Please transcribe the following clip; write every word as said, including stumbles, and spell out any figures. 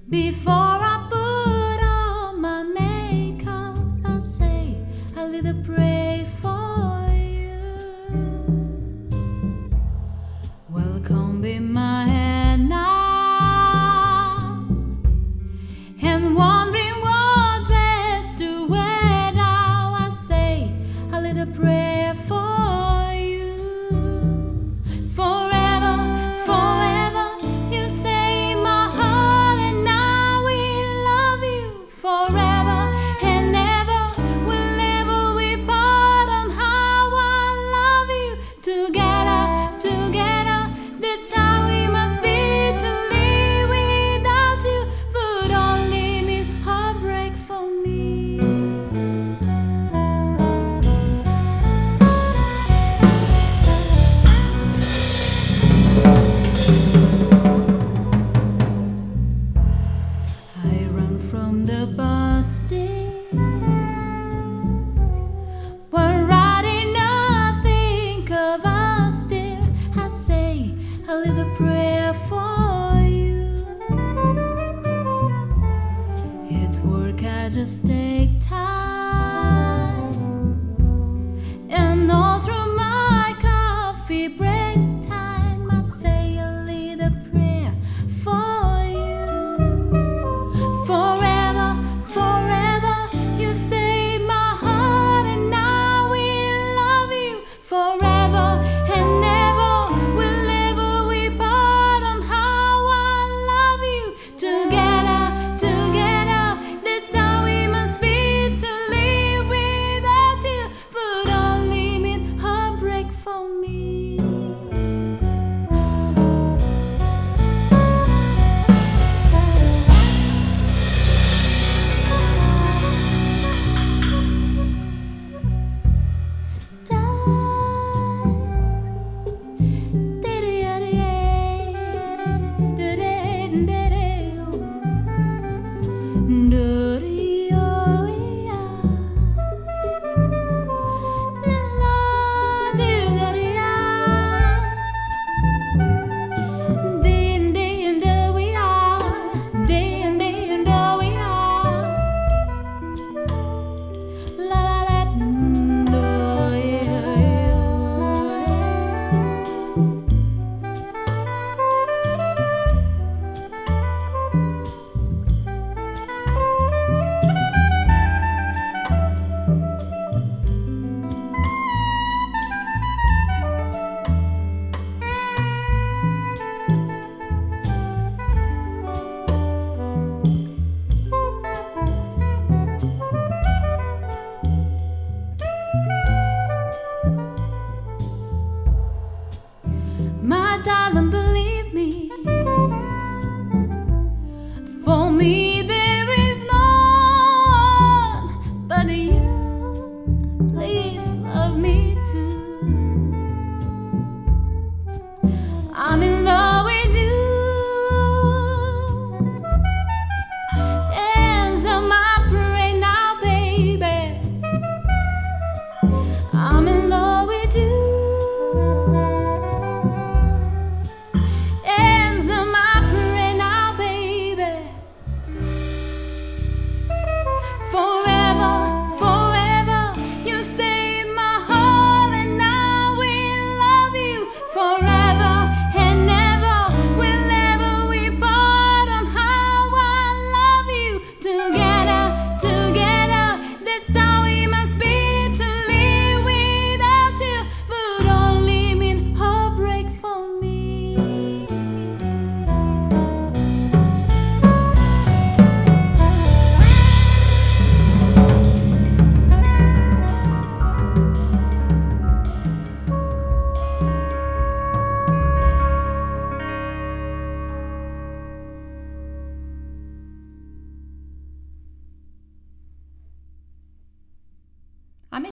Before I put on my makeup, I say a little prayer for you. Welcome be my hand now, and wondering what dress to wear now. I say a little prayer for you. Forever, forever, you say my heart, and I will love you forever and ever. We'll never be part on how I love you. Together, together, that's how we must be. To live without you would only mean heartbreak for me. I run from the bus stand, but riding nothing of us, dear. I say a little prayer for you. At work I just take time, and all through my coffee break time I say a little prayer for you. Forever, forever, you say my heart, and I will love you forever and ever. We'll never be part on how I love you. Together, together, that's how we must be. To live without you would only mean heartbreak for me. My darling,